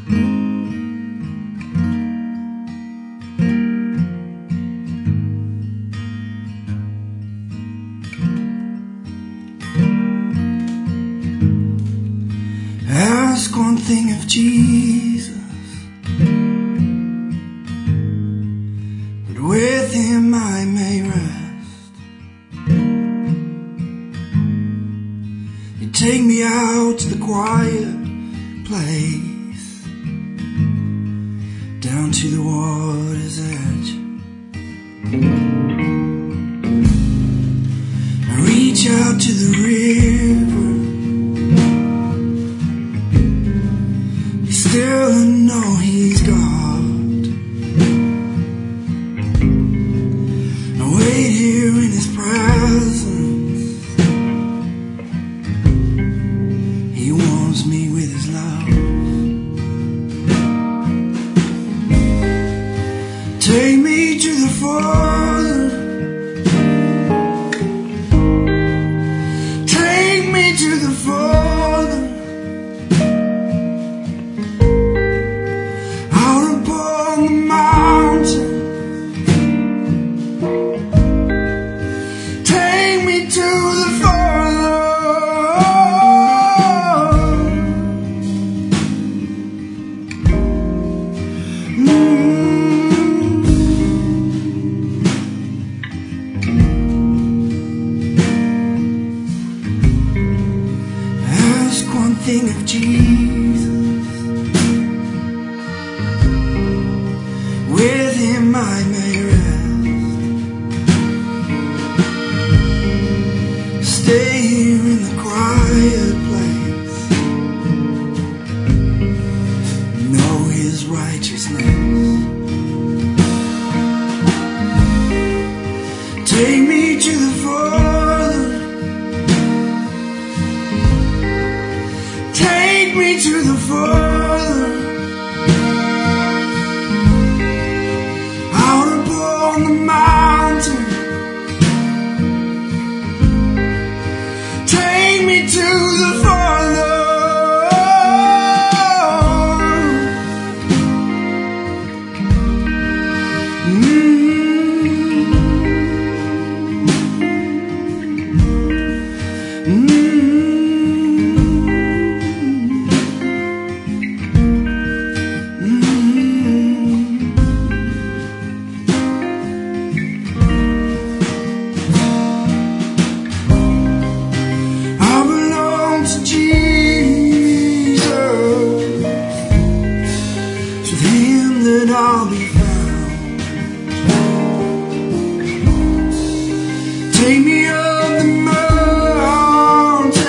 Ask one thing of Jesus, that with him I may rest. You take me out to the quiet place, down to the water's edge. I reach out to the river, still I know he's God. I wait here in his presence. He warms me with his love. Take me to the Father. Take me to the Father. One thing of Jesus, with him I may rest. Stay here in the quiet place, know his righteousness. Take me to the Father. Take me to the Father, out upon the mountain. Take me to the Father. I'll be found. Take me up the mountain,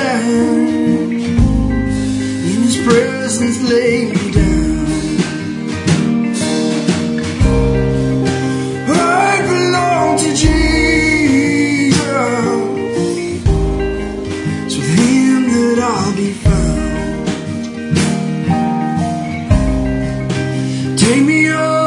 in his presence lay me down. I belong to Jesus, it's with him that I'll be found. Take me up